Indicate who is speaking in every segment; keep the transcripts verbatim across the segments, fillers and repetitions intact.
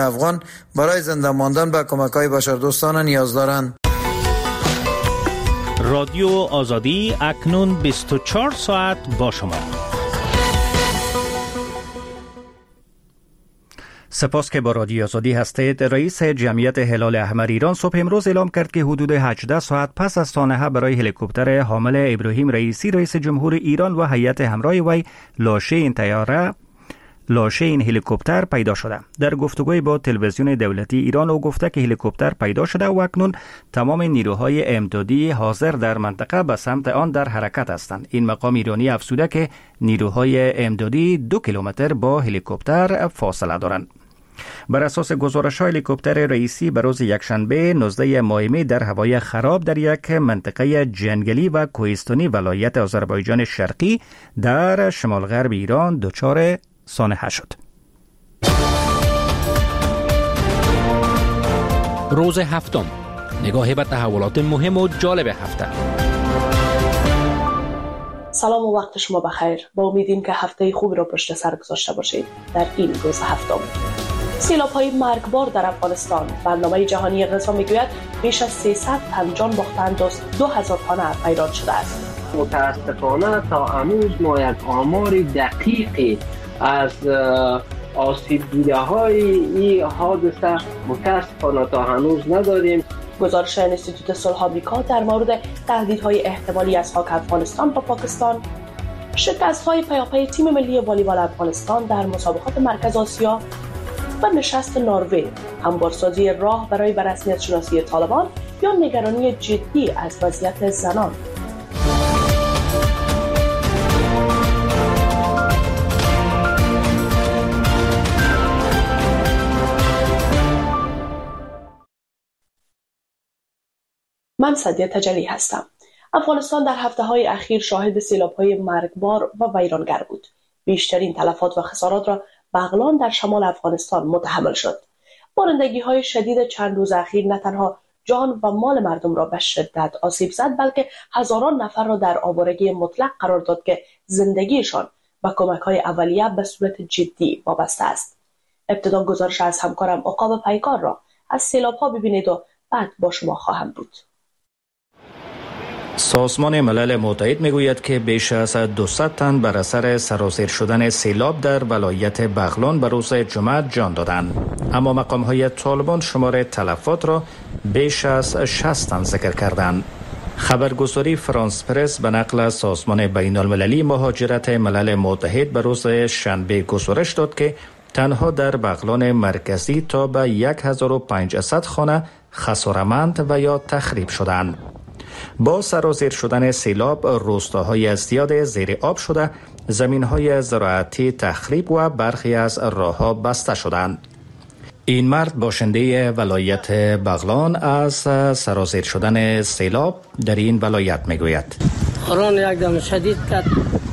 Speaker 1: افغان برای زنده ماندن به کمک‌های بشردوستانه نیاز دارند.
Speaker 2: رادیو آزادی اکنون بیست و چهار ساعت با شما. سپاس که با رادیو آزادی هستید. رئیس جمعیت هلال احمر ایران صبح امروز اعلام کرد که حدود هجده ساعت پس از سانحه برای هلیکوپتر حامل ابراهیم رئیسی رئیس جمهور ایران و هیئت همراه وی لاشه این طیاره لاشه این هلیکوپتر پیدا شده. در گفتگوی با تلویزیون دولتی ایران او گفته که هلیکوپتر پیدا شده و اکنون تمام نیروهای امدادی حاضر در منطقه به سمت آن در حرکت هستند. این مقام ایرانی افزوده که نیروهای امدادی دو کیلومتر با هلیکوپتر فاصله دارند. بر اساس گزارش هلیکوپتر رئیسی به روز یکشنبه نوزده ماه می در هوای خراب در یک منطقه جنگلی و کوهستانی ولایت آذربایجان شرقی در شمال غرب ایران دچار سانحه شد.
Speaker 3: روز هفتم، نگاهی به تحولات مهم و جالب هفته.
Speaker 4: سلام و وقت شما بخیر. با امیدیم که هفته خوبی را پشت سر گذاشته باشید. در این روز هفتم، سیلاب‌های مرگبار در افغانستان. برنامه جهانی غذا میگوید بیش از سیصد تن جان باختند و دو هزار خانه ویران شده است.
Speaker 5: متاسفانه تا امروز ما یک آمار دقیقی از آسیب دیده های این حادثه متاسفانه تا هنوز نداریم.
Speaker 4: گزارش انستیتوت صلح آمریکا در مورد تهدیدهای احتمالی از خاک افغانستان با پاکستان، شکست‌های پیاپی تیم ملی والیبال افغانستان در مسابقات مرکز آسیا و نشست نروژ، هموارسازی راه برای به رسمیت شناسی طالبان یا نگرانی جدی از وضعیت زنان. من سدیه تجلی هستم. افغانستان در هفته‌های اخیر شاهد سیلاب‌های مرگبار و ویرانگر بود. بیشترین تلفات و خسارات را بغلان در شمال افغانستان متحمل شد. بارندگی‌های شدید چند روز اخیر نه تنها جان و مال مردم را به شدت آسیب زد، بلکه هزاران نفر را در آوارگی مطلق قرار داد که زندگیشان و کمک‌های اولیه به صورت جدی وابسته است. ابتدا گزارش از همکارم عقاب پیکار را از سیلاب‌ها ببینید و بعد با شما خواهم بود.
Speaker 2: سازمان ملل متحد میگوید که بیش از دویست تن بر اثر سرازیر شدن سیلاب در ولایت بغلان به روز جمعه جان دادند، اما مقام‌های طالبان شمار تلفات را بیش از شصت تن ذکر کردند. خبرگزاری فرانس پرس به نقل از سازمان بین المللی مهاجرت ملل متحد به روز شنبه گزارش داد که تنها در بغلان مرکزی تا به هزار و پانصد خانه خسارمند و یا تخریب شدند. با سرازیر شدن سیلاب روستاهای زیاد زیر آب شده، زمین‌های زراعتی تخریب و برخی از راه‌ها بسته شدند. این مرد باشنده ولایت بغلان از سرازیر شدن سیلاب در این ولایت میگوید.
Speaker 6: باران یک دم شدید کرد،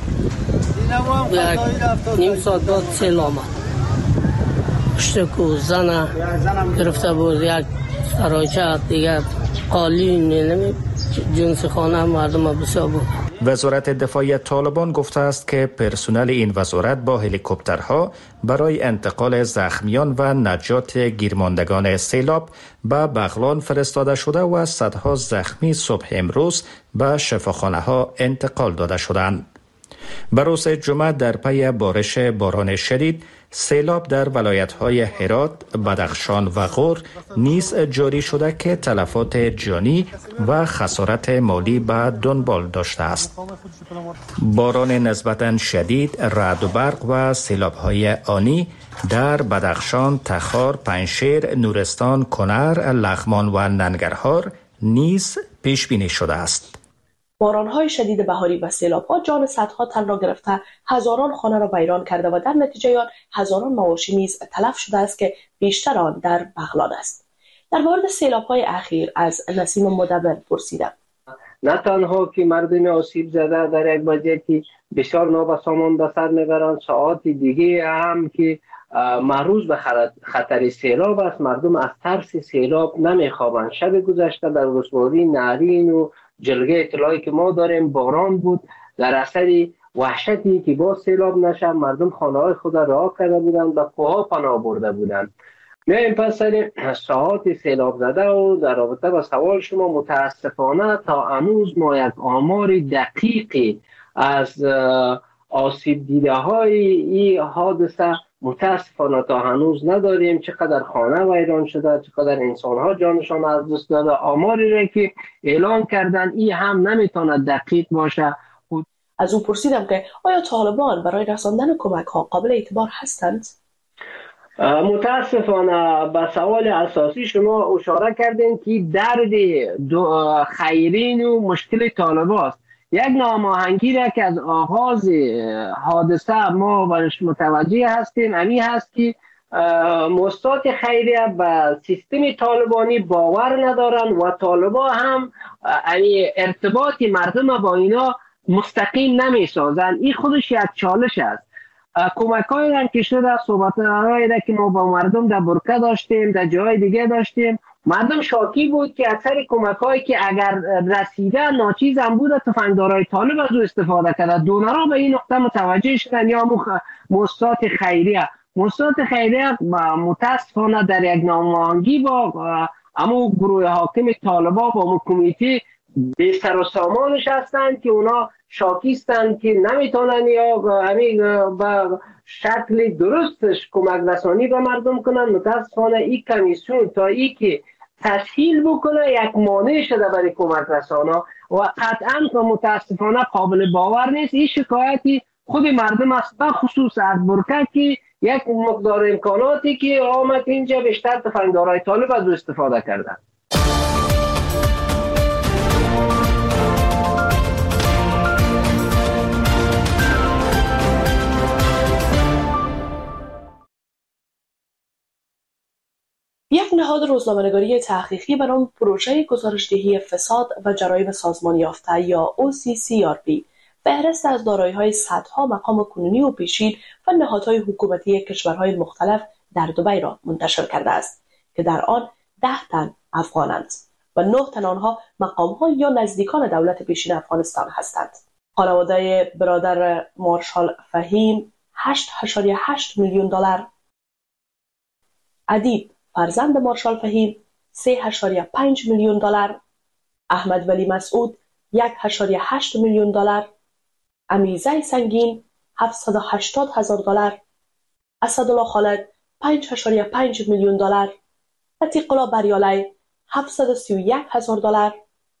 Speaker 6: یک نیم ساعت بعد سیل آمد. پشت کو زن گرفته بود، یک سراچه دیگر قالین نمی جنس خانه مردم بسیار بود.
Speaker 2: وزارت دفاع طالبان گفته است که پرسنل این وزارت با هلیکوپترها برای انتقال زخمیان و نجات گیرماندگان سیلاب به بغلان فرستاده شده و صدها زخمی صبح امروز به شفاخانه ها انتقال داده شدند. به روز جمعه در پی بارش باران شدید، سیلاب در ولایت‌های هرات، بدخشان و غور نیز جاری شده که تلفات جانی و خسارت مالی به دنبال داشته است. باران نسبتاً شدید، رعد و برق و سیلاب‌های آنی در بدخشان، تخار، پنجشیر، نورستان، کنر، لغمان و ننگرهار نیز پیش بینی شده است.
Speaker 4: باران‌های شدید بهاری و سیلاب‌ها جان صدها تن را گرفته، هزاران خانه را ویران کرده و در نتیجه آن هزاران مواشی نیز تلف شده است که بیشتر آن در بغلان است. در مورد سیلاب‌های اخیر از نسیم مدبر پرسیدم.
Speaker 5: نه تنها که مردم آسیب زده در یک وضعیتی بسیار نابسامان به سر میبرند، ساعات دیگه هم که معرض به خطر سیلاب است، مردم از ترس سیلاب نمیخوابند. شب گذشته در ولسوالی نارین و جلگه اطلاعی که ما داریم باران بود، در اثر وحشتی که با سیلاب نشه مردم خانه‌های خود را رها کرده بودند و کوه‌ها پناه برده بودند. میایم پس سر ساعات سیلاب زده و در رابطه با سوال شما، متاسفانه تا امروز ما یک آمار دقیقی از آسیب دیده های این حادثه متاسفانه تا هنوز نداریم. چقدر خانه ویران شده، چقدر انسان ها جانشان از دست داده. آماری را که اعلان کردن این هم نمیتونه دقیق باشه.
Speaker 4: از او پرسیدم که آیا طالبان برای رساندن کمک ها قابل اعتبار هستند؟
Speaker 5: متاسفانه به سوال اساسی شما اشاره کردین که درد خیرین و مشکل طالب است. یک ناماهنگی را که از آغاز حادثه ما برش متوجه هستیم امی هست که مؤسسات خیریه به سیستم طالبانی باور ندارن و طالبا هم ارتباط مردم با اینا مستقیم نمی سازن. این خودش یک چالش است. کمک های هم که شده، صحبت هایی را که ما با مردم در برکه داشتیم، در جای دیگه داشتیم، مردم شاکی بود که اکثر کمک هایی که اگر رسیده ناچیز هم بوده تفنگدارای طالب از او استفاده کرده. دونرها به این نقطه متوجه شدن یا مؤسسات خیریه مؤسسات خیریه متاسفانه در یک ناماهنگی با اما گروه حاکم طالبا با کمیته به سر و سامانش هستند که اونا شاکیستند که نمیتونن یا همین به شکل درستش کمک رسانی به مردم کنن. متاسفانه این کمیسیون تا ای که تسهیل بکنه یک مانع شده برای کمک رسانا و قطعا متاسفانه قابل باور نیست. این شکایتی خود مردم است، به خصوص از برکه که یک مقدار امکاناتی که آمد اینجا بیشتر تفنگدارای طالب از او استفاده کردن.
Speaker 4: یک نهاد روزنامه‌نگاری تحقیقی به نام پروژه گزارش‌دهی فساد و جرایم سازمان یافته یا او سی سی آر پی فهرست از دارایی‌های صدها مقام کنونی و پیشین و نهادهای حکومتی کشورهای مختلف در دبی را منتشر کرده است که در آن ده تن افغانند و نه تن آنها مقام‌ها یا نزدیکان دولت پیشین افغانستان هستند. خانواده برادر مارشال فهیم هشت و هشت میلیون دلار، ادیب فرزند مارشال فهیم سه و پنج میلیون دلار، احمد ولی مسعود یک و هشت میلیون دلار، امیرزای سنگین هفتصد و هشتاد هزار دلار، اسدالله خالد پنج و پنج میلیون دلار، عتیق الله بریالی هفتصد و سی و یک هزار دلار،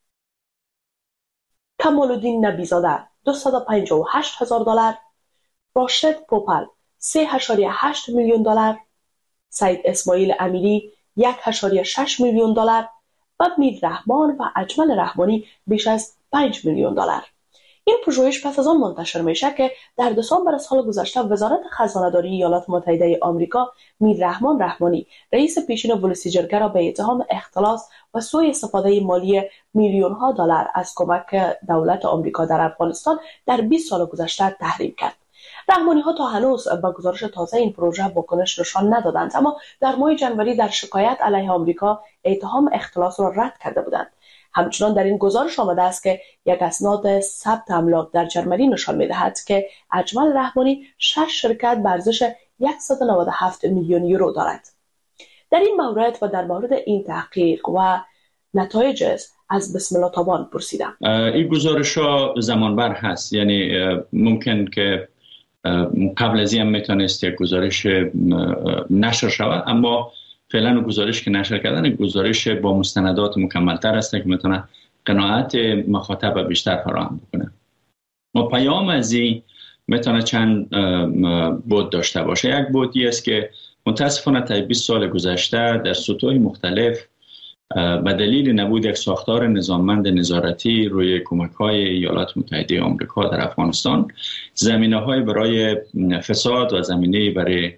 Speaker 4: کمال الدین نبیزاده دویست و پنجاه و هشت هزار دلار، راشد پوپل سه و هشت میلیون دلار، سید اسماعیل امیری یک و شش میلیون دلار و میر رحمان و اجمل رحمانی بیش از پنج میلیون دلار. این پژوهش پس از آن منتشر میشه که در دسامبر سال گذشته وزارت خزانه‌داری ایالات متحده آمریکا میر رحمان رحمانی رئیس پیشین ولسیجرگه را به اتهام اختلاس و سوء استفاده مالی میلیون ها دلار از کمک دولت آمریکا در افغانستان در بیست سال گذشته تحریم کرد. رحمانی ها تا هنوز با گزارش تازه این پروژه واکنش نشان ندادند، اما در ماه جنوری در شکایت علیه آمریکا اتهام اختلاس را رد کرده بودند. همچنان در این گزارش آمده است که یک اسناد ثبت املاک در جرمنی نشان می‌دهد که اجمل رحمانی شش شرکت به ارزش صد و نود و هفت میلیون یورو دارد. در این مورد و در مورد این تحقیق و نتایج از بسم الله تابان پرسیدم.
Speaker 7: این گزارش ها زمانبر هست، یعنی ممکن که قبل از این هم میتونست یک گزارش نشر شود، اما فعلا گزارش که نشر کردن گزارش با مستندات مکملتر است که میتونه قناعت مخاطب بیشتر فراهم بکنه. ما پیام از این میتونه چند بود داشته باشه. یک بودی است که متاسفانه تا بیست سال گذشته در سطوح مختلف به دلیل نبود یک ساختار نظاممند نظارتی روی کمک‌های ایالات متحده آمریکا در افغانستان، زمینه‌های برای فساد و زمینه برای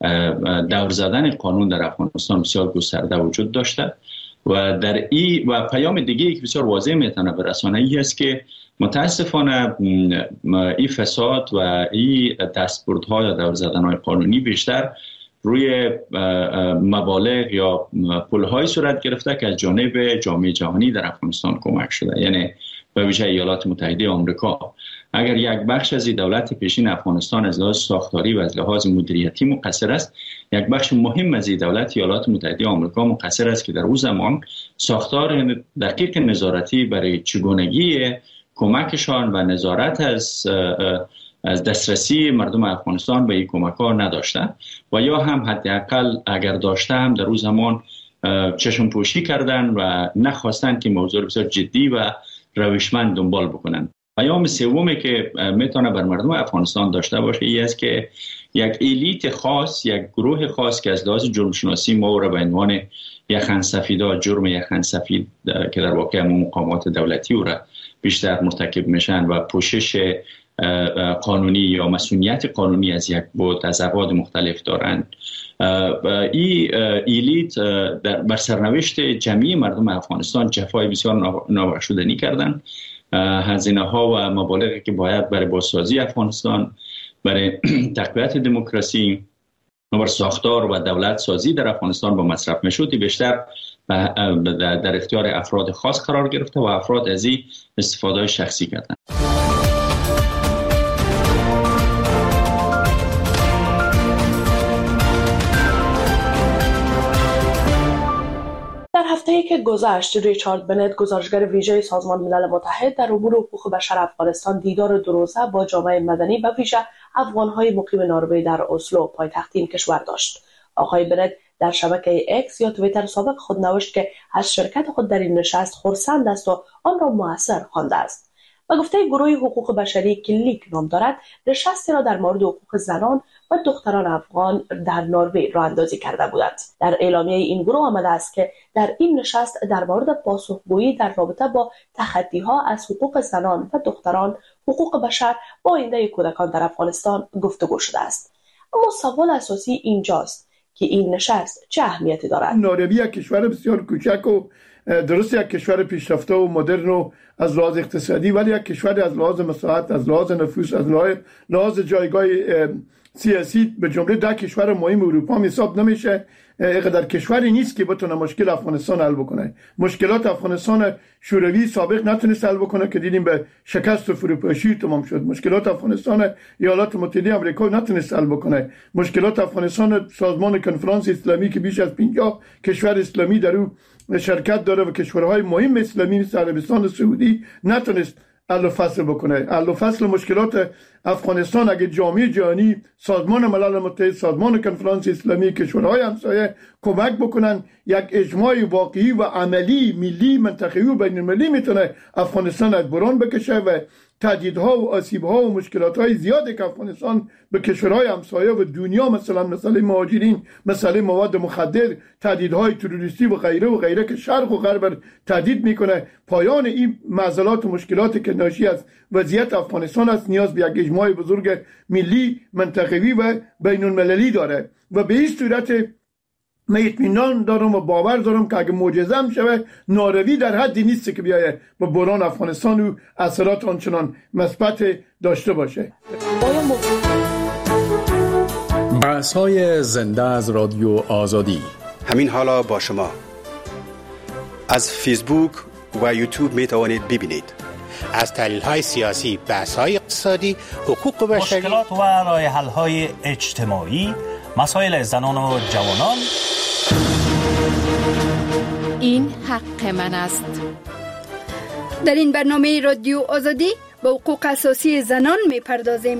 Speaker 7: دور زدن قانون در افغانستان بسیار گسترده وجود داشته و در ای و پیام دیگه که بسیار واضح میتونه برسانه ای است که متاسفانه این فساد و این دستبردها یا دور زدن‌های قانونی بیشتر روی مبالغ یا پول‌های صورت گرفته که از جانب جامعه جهانی در افغانستان کمک شده، یعنی به ویژه ایالات متحده آمریکا. اگر یک بخش از دولت پیشین افغانستان از لحاظ ساختاری و از لحاظ مدیریتی مقصر است، یک بخش مهم از دولت ایالات متحده آمریکا مقصر است که در اون زمان ساختار دقیق نظارتی برای چگونگی کمکشان و نظارت از از دسترسی مردم افغانستان به این کمک ها نداشته و یا هم حداقل اگر داشته هم در اون زمان چشم پوشی کردن و نخواستن که موضوع بسیار جدی و روشمند دنبال بکنن. پیام سومی که میتونه بر مردم افغانستان داشته باشه این است که یک الیت خاص، یک گروه خاص که از لحاظ جرم شناسی ما را به عنوان یخن سفیدا، جرم یخن سفید که در واقع مقامات دولتی او را بیشتر مرتکب میشن و پوشش قانونی یا مسئولیت قانونی از یک بود از ابعاد مختلف دارند. این الیت در بر سرنوشت جمعی مردم افغانستان جفای بسیار نابخشودنی کردند. هزینه ها و مبالغی که باید برای بازسازی افغانستان، برای تقویت دموکراسی و بر ساختار و دولت سازی در افغانستان با مصرف میشد بیشتر در اختیار افراد خاص قرار گرفته و افراد از این استفاده شخصی کردند.
Speaker 4: در هفته‌ای که گذشت، ریچارد بنت، گزارشگر ویژه سازمان ملل متحد در امور حقوق بشر افغانستان، دیدار دو روزه با جامعه مدنی و ویژه افغان‌های مقیم نروژ در اسلو، پایتخت این کشور داشت. آقای بنت در شبکه اکس یا توییتر سابق خود نوشت که از شرکت خود در این نشست خرسند است و آن را مؤثر خوانده است. و گفته گروه حقوق بشری کلیک نام دارد، نشستی را در مورد حقوق زنان و دختران افغان در نروژ راه اندازی کرده بودند. در اعلامیه این گروه آمده است که در این نشست در مورد پاسخگویی در رابطه با تخطی‌ها از حقوق زنان و دختران، حقوق بشر و آینده کودکان در افغانستان گفتگو شده است. اما سوال اساسی اینجاست که این نشست چه اهمیتی دارد؟
Speaker 8: نروژ یک کشور بسیار کوچک و درست یک کشور پیشرفته و مدرن و از لحاظ اقتصادی، ولی یک کشور از لحاظ مساحت، از لحاظ نفوس، از لحاظ جایگاه سیاسی به جمله ده کشور مهم اروپا حساب نمیشه. اینقدر کشوری نیست که بتونه مشکل افغانستان حل بکنه. مشکلات افغانستان شوروی سابق نتونست حل بکنه که دیدیم به شکست و فروپاشی تمام شد. مشکلات افغانستان ایالات متحده آمریکا نتونست حل بکنه. مشکلات افغانستان سازمان کنفرانس اسلامی که بیش از پنجاه کشور اسلامی در او شرکت داره و کشورهای مهم اسلامی مثل عربستان سعودی نتونست حل و فصل بکنه. حل و فصل مشکلات افغانستان اگه جامعه جهانی، سازمان ملل متحد، سازمان کنفرانس اسلامی، کشورهای همسایه کمک بکنن، یک اجماع واقعی و عملی ملی، منطقه‌ای و بین‌المللی میتونه افغانستان از بران بکشه و تهدیدها و آسیبها و مشکلات‌های زیادی که افغانستان به کشورهای همسایه و دنیا، مثلا مسئله مهاجرین، مسئله مواد مخدر، تهدیدهای تروریستی و غیره و غیره که شرق و غرب تهدید میکنه، پایان این معضلات و مشکلاتی که ناشی از وضعیت افغانستان است نیاز به یک اجماع بزرگ ملی، منطقه‌ای و بین‌المللی داره. و به این صورت من اطمینان دارم و باور دارم که اگه معجزه هم شوه، نروژ در حدی نیست که بیایه به بحران افغانستان و اثرات آنچنان مثبت داشته باشه.
Speaker 9: بحث‌های زنده از رادیو آزادی،
Speaker 10: همین حالا با شما از فیسبوک و یوتیوب می توانید ببینید.
Speaker 11: از تحلیل‌های سیاسی، بحث‌های اقتصادی، حقوق بشری،
Speaker 12: مشکلات و راه حل‌های اجتماعی، مسائل زنان و جوانان.
Speaker 13: این حق من است.
Speaker 14: در این برنامه رادیو آزادی به حقوق اساسی زنان می‌پردازیم.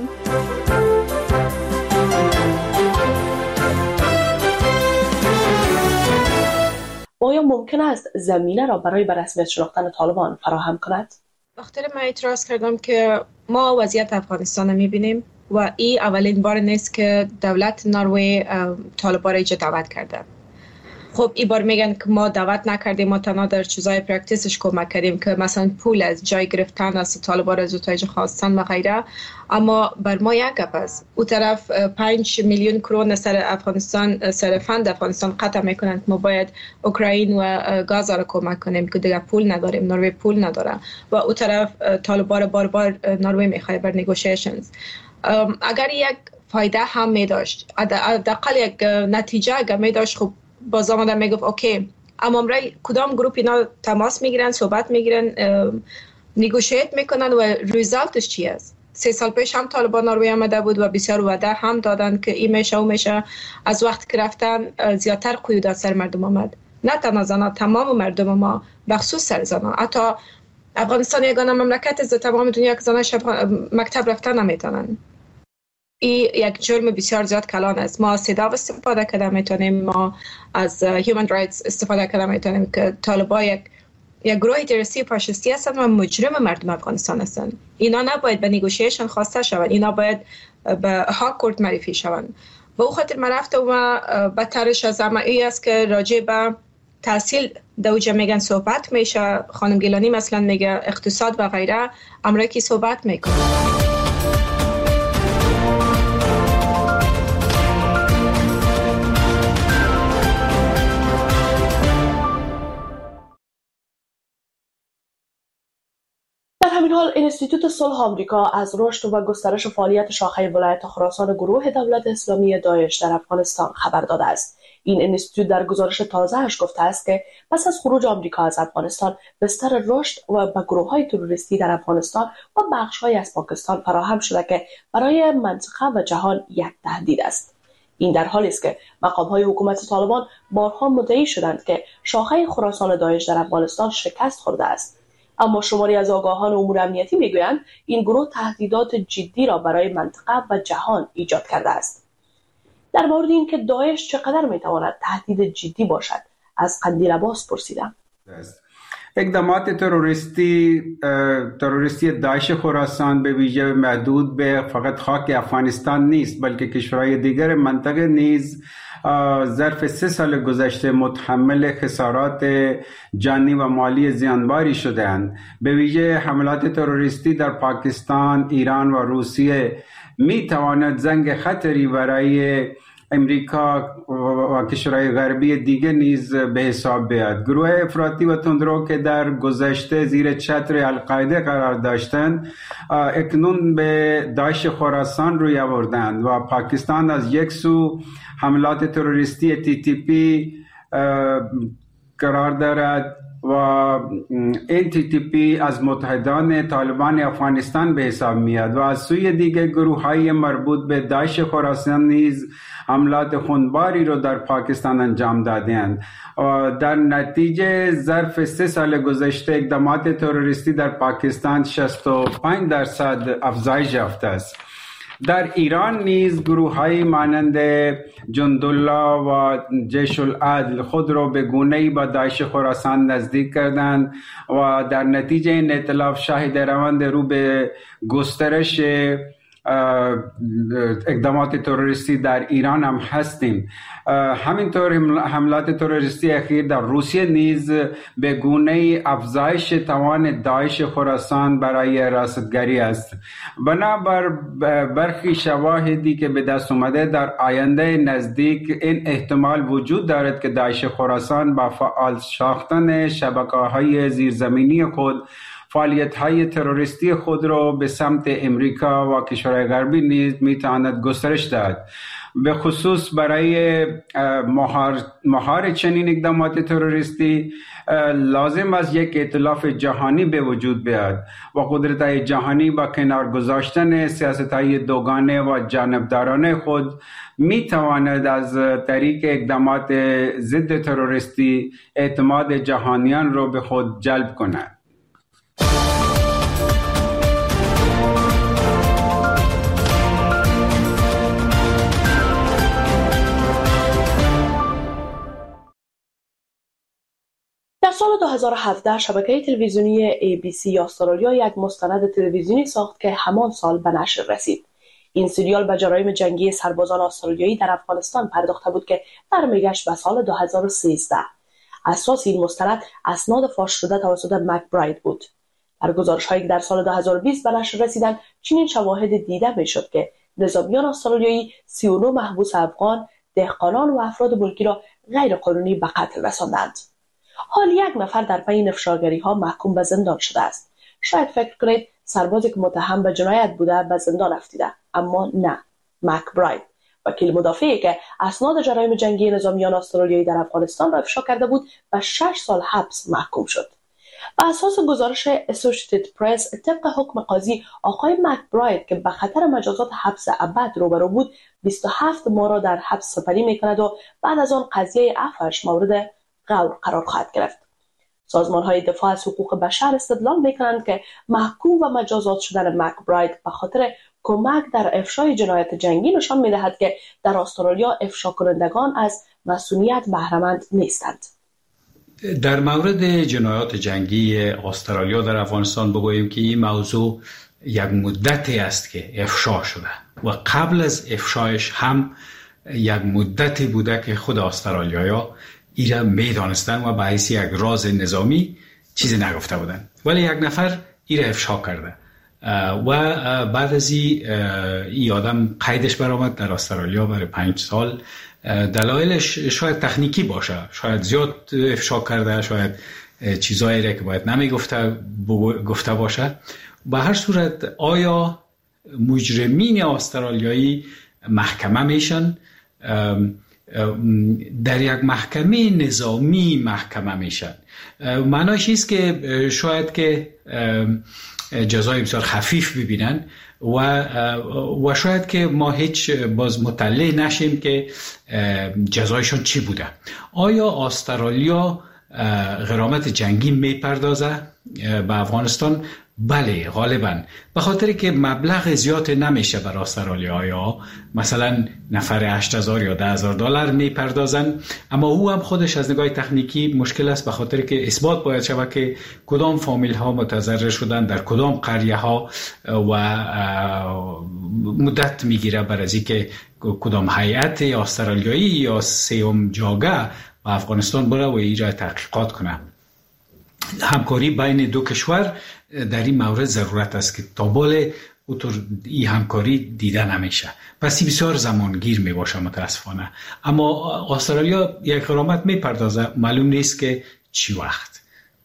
Speaker 4: آیا ممکن است زمینه را برای به رسمیت شناختن طالبان فراهم کند؟
Speaker 15: وقتی من اعتراض کردم که ما وضعیت افغانستان می‌بینیم و این اولین بار نیست که دولت نروژ طالبان را اینجا دعوت کرده. خب این بار میگن که ما دعوت نکردیم، ما تنها در چیزای پرکتیسش کمک کردیم که مثلا پول از جای گرفتن از طالبان را زودتر خواستن و غیره. اما بر ما یک گپ است. اون طرف پنج میلیون کرون سر افغانستان، سر فند افغانستان قطع میکنند که ما باید اوکراین و گاز را کمک کنیم که دیگه پول نداریم، نروژ پول نداره. و اون طرف طالبان بار بار نروژ میخواد بر نیگوشیشنز. اگر یک فایده هم می داشت، حداقل یک نتیجه اگر می داشت، خب باز آمدن می گفت اوکی، اما امرای کدام گروپ اینا تماس میگیرن، صحبت میگیرن، نیگوشیت میکنن و ریزالتش چی است؟ سه سال پیش هم طالبان نروژ آمده بود و بسیار وعده هم دادن که این میشه و میشه. از وقت که رفتن زیادتر قیودات سر مردم آمد، نه تنها زنان، تمام مردم ما بخصوص سر زنان. حتی افغانستان یگانه مملکت است تمام دنیا که زنان شب مکتب رفتن نمیتونن. این یک جرم بسیار زیاد کلان است. ما از صدا استفاده کرده میتونیم، ما از هیومن رایتس استفاده کرده میتونیم که طالبان یک یک گروه تروریستی فاشیستی هستند و مجرم مردم افغانستان هستند. اینا نباید به نیگوشیشن خواسته شوند، اینا باید به ها کورت معرفی شوند. و او خاطر من رفته و بدترش از همه ای است که راجع به تحصیل دوجه میگن صحبت میشه. خانم گیلانی مثلا میگه اقتصاد و غیره، امریکی صحبت میکنه.
Speaker 4: در همین حال انستیتوت صلح آمریکا از رشد و گسترش فعالیت شاخه ولایت خراسان گروه دولت اسلامی داعش در افغانستان خبر داده است. این انستیتوت در گزارش تازه‌اش گفته است که پس از خروج آمریکا از افغانستان بستر رشد و به گروه‌های تروریستی در افغانستان و بخش‌هایی از پاکستان فراهم شده که برای منطقه و جهان یک تهدید است. این در حالی است که مقام‌های حکومت طالبان بارها مدعی شدند که شاخه خراسان داعش در افغانستان شکست خورده است. اما شماری از آگاهان امور امنیتی میگویند این گروه تهدیدات جدی را برای منطقه و جهان ایجاد کرده است. در مورد اینکه داعش چقدر میتواند تهدید جدی باشد از قندیل عباس پرسیدم.
Speaker 16: اقدامات تروریستی تروریستی داعش خراسان به ویژه محدود به فقط خاک افغانستان نیست، بلکه کشورهای دیگر منطقه نیز ظرف سه سال گذشته متحمل خسارات جانی و مالی زیانباری شده‌اند. به ویژه حملات تروریستی در پاکستان، ایران و روسیه می تواند زنگ خطری برای امریکا و کشورهای غربی دیگه نیز به حساب بیاد. گروه افراطی و تندرو که در گذشته زیر چتر القاعده قرار داشتند اکنون به داعش خراسان روی آوردند و پاکستان از یک سو حملات تروریستی تی تی پی قرار دارد و این تی تی پی از متحدان طالبان افغانستان به حساب میاد و از سوی دیگه گروه های مربوط به داعش خراسان نیز حملات خونباری رو در پاکستان انجام دادند و در نتیجه ظرف سه سال گذشته اقدامات تروریستی در پاکستان شصت و پنج درصد افزایش یافته است. در ایران نیز گروه‌های مانند جندالله و جیش العدل خود را به گونه‌ای با داعش خراسان نزدیک کردند و در نتیجه این ائتلاف شاهد روند رو به گسترش اقدامات تروریستی در ایران هم هستیم. همینطور حملات تروریستی اخیر در روسیه نیز به گونه افزایش توان داعش خراسان برای رصدگری است. بنابر برخی شواهدی که به دست اومده در آینده نزدیک این احتمال وجود دارد که داعش خراسان با فعال ساختن شبکه‌های زیرزمینی خود فعالیت‌های تروریستی خود را به سمت امریکا و کشورهای غربی نیز می‌تواند گسترش دهد. به خصوص برای مهار, مهار چنین اقدامات تروریستی لازم است یک ائتلاف جهانی به وجود بیاد و قدرت‌های جهانی با کنار گذاشتن سیاست‌های دوگانه و جانبدارانه خود می‌تواند از طریق اقدامات ضد تروریستی اعتماد جهانیان را به خود جلب کند.
Speaker 4: در سال دو هزار و هفده شبکه تلویزیونی ای بی سی استرالیا یک مستند تلویزیونی ساخت که همان سال به نشر رسید. این سریال به جرایم جنگی سربازان استرالیایی در افغانستان پرداخته بود که برمیگشت به سال دو هزار و سیزده. اساس این مستند اسناد فاش شده توسط مکبراید بود. در گزارش‌هایی که در سال دو هزار و بیست به نشر رسیدند چنین شواهد دیده می‌شد که نظامیان استرالیایی سی و نه محبوس افغان، دهقانان و افراد ملکی را غیرقانونی به قتل رساندند. حال یک نفر در پی افشاگری‌ها محکوم به زندان شده است. شاید فکر کنید سربازی که متهم به جنایت بوده به زندان رفته، اما نه. مکبراید، وکیل مدافعی که اسناد جرایم جنگی نظامیان استرالیایی در افغانستان را افشا کرده بود، به شش سال حبس محکوم شد. بر اساس گزارش اسوسییتد پرس، طبق حکم قاضی آقای مکبراید که به خطر مجازات حبس ابد روبرو بود، بیست و هفت ماه را در حبس سپری می‌کند و بعد از آن قضیه عفوش مورد غور قرار خواهد گرفت. سازمان‌های دفاع از حقوق بشر استدلال می‌کنند که محکوم و مجازات شدن مکبراید به خاطر کمک در افشای جنایت جنگی نشان می‌دهد که در استرالیا افشا کنندگان از مسئولیت بهره‌مند نیستند.
Speaker 17: در مورد جنایات جنگی استرالیا در افغانستان بگوییم که این موضوع یک مدتی است که افشا شده و قبل از افشایش هم یک مدتی بوده که خود استرالیایا ایرا میدانستن و به حیث یک راز نظامی چیزی نگفته بودن، ولی یک نفر ایرا افشا کرده و بعد از این آدم قیدش برآمد در استرالیا برای پنج سال. دلایلش شاید تکنیکی باشه، شاید زیاد افشا کرده، شاید چیزایی را که باید نمی گفته گفته باشه. به هر صورت آیا مجرمین استرالیایی محکمه میشن؟ در یک محکمه نظامی محکمه میشن. معناش است که شاید که جزای بسیار خفیف ببینن و و شاید که ما هیچ باز مطلع نشیم که جزایشون چی بوده. آیا استرالیا غرامت جنگی میپردازه به افغانستان؟ بله، غالبا به خاطر که مبلغ زیاد نمیشه برای استرالیا. یا مثلا نفر هشت هزار یا ده هزار دلار میپردازن، اما او هم خودش از نگاه تکنیکی مشکل است، به خاطر که اثبات باید شود که کدام فامیل ها متضرر شدن، در کدام قریه ها و مدت میگیره برای از اینکه کدام هیئت استرالیایی یا سیوم جاگه و افغانستان بره و ایرا تحقیقات کنه. همکاری بین دو کشور در این مورد ضرورت است که تا بال اوتر این همکاری دیده نمیشه، پس بسیار زمانگیر می باشه متاسفانه. اما استرالیا یک غرامت می پردازه، معلوم نیست که چی وقت.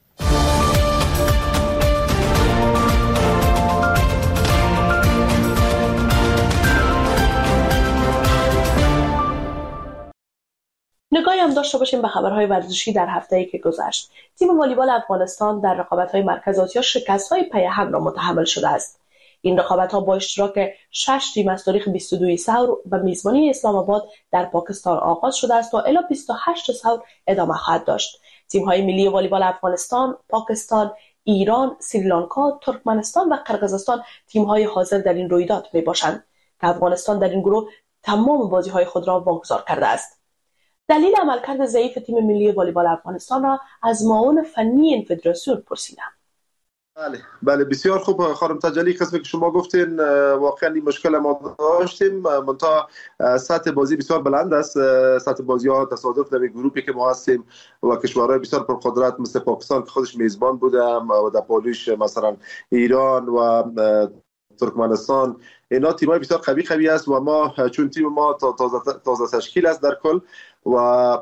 Speaker 4: نگاهی هم داشته باشیم به خبرهای ورزشی در هفته‌ای که گذشت. تیم والیبال افغانستان در رقابت‌های مرکز آسیا شکست‌های پی هم را متحمل شده است. این رقابت‌ها با اشتراک شش تیم از تاریخ بیست و دو ثور و میزبانی اسلام آباد در پاکستان آغاز شده است و الی بیست و هشت ثور ادامه خواهد داشت. تیم‌های ملی والیبال افغانستان، پاکستان، ایران، سریلانکا، ترکمنستان و قرقیزستان تیم‌های حاضر در این رویداد میباشند که افغانستان در این گروه تمام بازی‌های خود را واگذار کرده است. دلیل عملکرد ضعیف تیم ملی والیبال افغانستان را از معاون فنی این فدراسیون پرسیدم.
Speaker 18: بله بله بسیار خوب خانم تجلی، قسمی که شما گفتین واقعا این مشکل ما داشتیم، منتها سطح بازی بسیار بلند است. سطح بازی ها تصادف در گروهی که ما هستیم و کشورهای بسیار پرقدرت مثل پاکستان که خودش میزبان بوده و در پولیش مثلا ایران و ترکمنستان، اینا تیمای بسیار قوی قوی است و ما چون تیم ما تازه تازه تشکیل است در کل و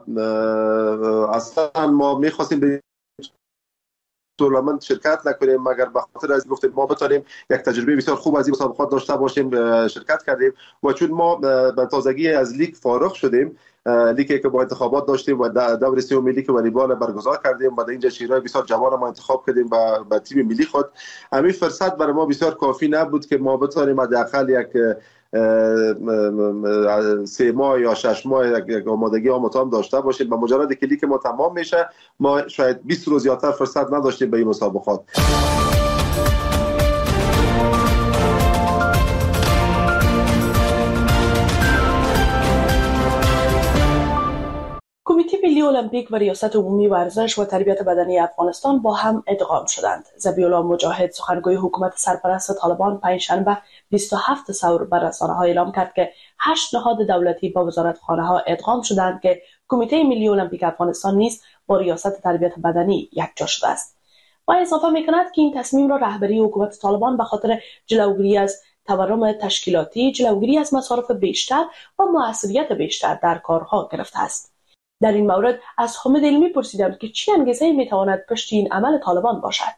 Speaker 18: اصلا ما می‌خواستیم به تورنمنت شرکت نکنیم مگر به خاطر از گفتیم ما بتونیم یک تجربه بسیار خوب از این مسابقات داشته باشیم. شرکت کردیم و چون ما به تازگی از لیگ فارغ شدیم، لیگی که با انتخابات داشتیم و دور سوم ملی که والیبال برگزار کردیم و در اینجا شیرای بسیار جوان ما انتخاب کردیم با, با تیم ملی خود، همین فرصت برای ما بسیار کافی نبود که ما بتونیم حداقل یک سه ماه یا شش ماه یک آمادگی آماتام داشته باشیم. با مجرد که لیگ ما تمام میشه ما شاید بیست روز زیادتر فرصت نداشتیم به این مسابقات.
Speaker 4: کمیته ملی المپیک و ریاست عمومی ورزش و تربیت بدنی افغانستان با هم ادغام شدند. ذبیح‌الله مجاهد سخنگوی حکومت سرپرست طالبان پنجشنبه بیست و هفت ثور بر رسانه‌ها اعلام کرد که هشت نهاد دولتی با وزارتخانه‌ها ادغام شدند که کمیته ملی المپیک افغانستان نیز با ریاست تربیت بدنی یکجا شده است. و اضافه می‌کند که این تصمیم را رهبری حکومت طالبان به خاطر جلوگیری از تورم تشکیلاتی، جلوگیری از مصارف بیشتر و موثریت بیشتر در کارها گرفته است. در این مورد از حامد علمی پرسیدم که چه انگیزه‌ای میتواند پشت این عمل طالبان باشد.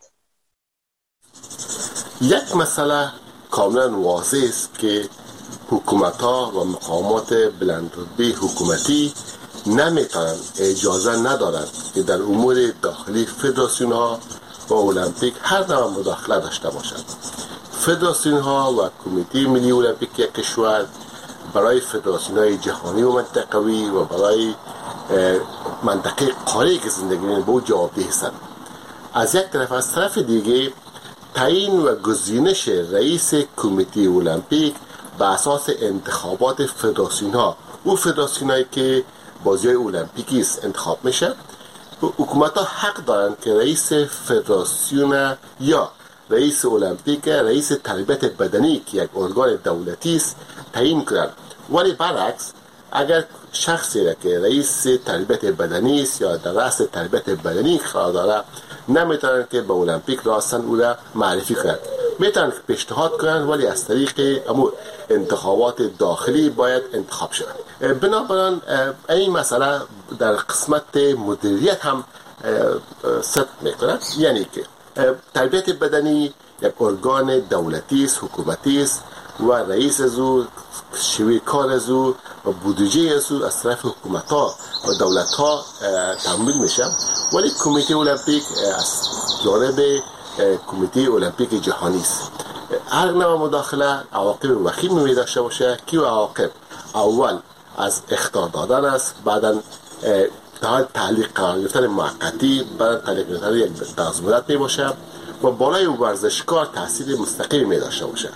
Speaker 19: یک مسئله کاملا واضح است که حکومت‌ها و مقامات بلندرتبه حکومتی نمیتونن اجازه ندارند که در امور داخلی فدراسیون‌ها و المپیک هر نوع مداخله داشته باشد. فدراسیون ها و کمیته ملی المپیک یک کشور برای فدراسیون های جهانی و منطقوی و برای منطقه قاره که زندگی می‌کنند به او جوابدeh هستند. از یک طرف، از طرف دیگه تعیین و گزینش رئیس کمیته المپیک به اساس انتخابات فدراسیون ها و فدراسیون هایی که بازی های المپیکی است انتخاب میشه. حکومت ها حق دارند که رئیس فدراسیون یا رئیس المپیک، رئیس تربیت بدنی که یک ارگان دولتی است تعیین کنند. ولی برعکس، اگر شخصی را که رئیس تربیت بدنی است یا در رأس تربیت بدنی قرار داره نمیتونن که به المپیک راستن او را معرفی کنند. میتونن که پیشنهاد کنند ولی از طریق امور انتخابات داخلی باید انتخاب شود. بنابراین این مسئله در قسمت مدیریت هم صدق میکنه، یعنی که تربیت بدنی یک ارگان دولتی است، حکومتی است و رئیس از او، شیوه کار از او و بودجه از او از طرف حکومت ها و دولت ها تمویل میشه. ولی کمیته المپیک از جانب کمیته المپیک جهانی است. هر نوع مداخله عواقب وخیم می داشته باشه که عواقب اول از اخطار دادن است، بعدا تعلیق قرار گرفتن موقتی، بعد تعلیق گرفتن یک دراز می باشه و بالای ورزشکار تاثیر مستقیم می داشته باشه.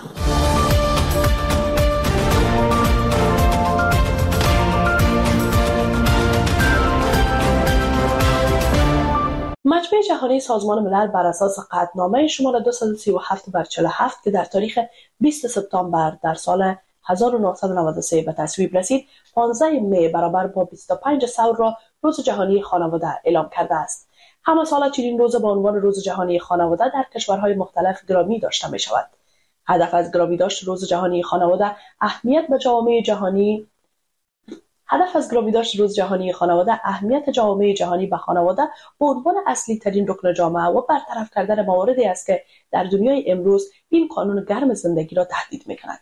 Speaker 4: مجمع جهانی سازمان ملل بر اساس قطعنامه شماره دویست و سی و هفت بر چهل و هفت که در تاریخ بیست سپتامبر در سال هزار و نهصد و نود و سه به تصویب رسید، پانزده می برابر با بیست و پنج ثور را روز جهانی خانواده اعلام کرده است. همه سال چنین روز با عنوان روز جهانی خانواده در کشورهای مختلف گرامی داشته می شود. هدف از گرامی داشت روز جهانی خانواده اهمیت به جامعه جهانی هدف از گرامی داشت روز جهانی خانواده اهمیت جامعه جهانی به خانواده به عنوان اصلی ترین رکن جامعه و برطرف کردن مواردی است که در دنیای امروز این قانون گرم زندگی را تهدید می‌کند.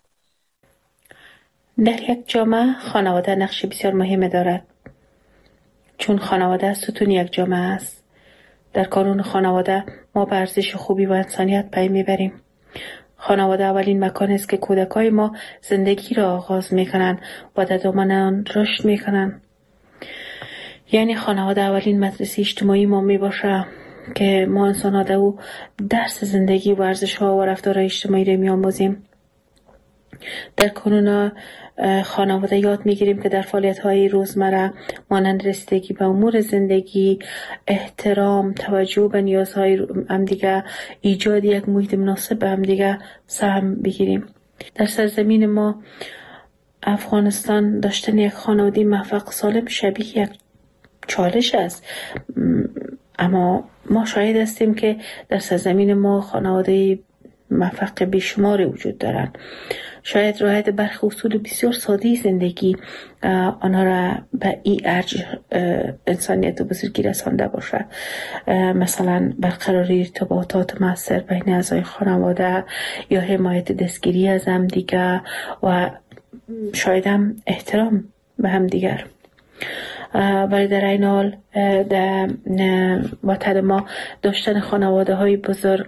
Speaker 20: در یک جامعه خانواده نقش بسیار مهم دارد، چون خانواده ستون یک جامعه است. در قانون خانواده ما به ارزش خوبی و انسانیت پی میبریم. خانواده اولین مکان است که کودکای ما زندگی را آغاز میکنند و در دامن آن رشد میکنند. یعنی خانواده اولین مدرسه اجتماعی ما میباشه که ما انسان‌ها در او درس زندگی و ارزش‌ها و رفتار اجتماعی را میآموزیم. در قانون خانواده یاد میگیریم که در فعالیت‌های روزمره مانند رسیدگی به امور زندگی، احترام، توجه به نیازهای همدیگه، ایجاد یک محیط مناسب به همدیگه سهم بگیریم. در سرزمین ما افغانستان داشتن یک خانواده موفق سالم شبیه یک چالش است، اما ما شاهد هستیم که در سرزمین ما خانواده موفق بیشماری وجود دارند. شاید رعایت برخی اصول بسیار ساده زندگی آنها را به این ارج انسانیت و بزرگی رسانده باشه، مثلا برقراری ارتباطات مؤثر بین اعضای خانواده یا حمایت دستگیری از هم دیگر و شاید هم احترام به هم دیگر. ولی در این حال در وطن ما داشتن خانواده های بزرگ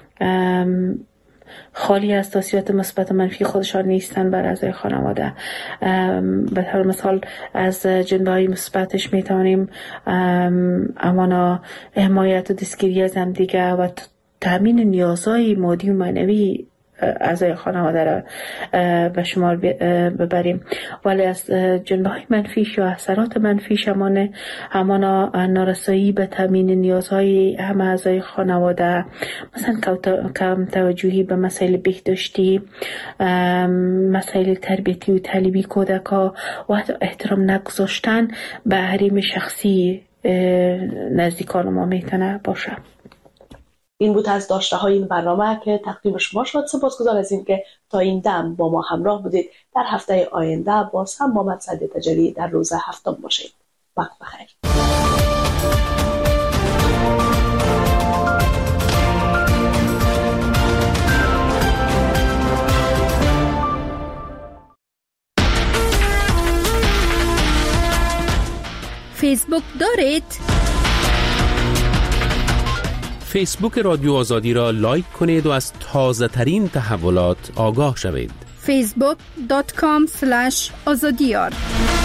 Speaker 20: خالی از تاثیرات مثبت و منفی خودشان نیستن بر اعضای خانواده. به طور مثال از جنبه های مثبتش میتونیم امانا حمایت و دستگیری از هم دیگه و تامین نیازهای مادی و معنوی اعضای خانواده را به شمار ببریم. ولی از جنبه های منفیش یا اثرات منفیش همانه همانا نارسایی به تامین نیازهای همه اعضای خانواده، مثلا کم توجهی به مسائل بهداشتی، مسائل تربیتی و تعلیمی کودک‌ها و حتی احترام نگذاشتن به حریم شخصی نزدیکان ما میتونه باشه.
Speaker 4: این بود از داشته های این برنامه که تقدیم شما شد. سپاسگزار از این که تا این دم با ما همراه بودید. در هفته آینده باز هم با من سعدی تجلی در روز هفتم باشید. وقت بخیر.
Speaker 14: فیسبوک دارید؟
Speaker 3: فیسبوک رادیو آزادی را لایک کنید و از تازه ترین تحولات آگاه شوید.
Speaker 14: فیسبوک دات کام اسلش آزادیار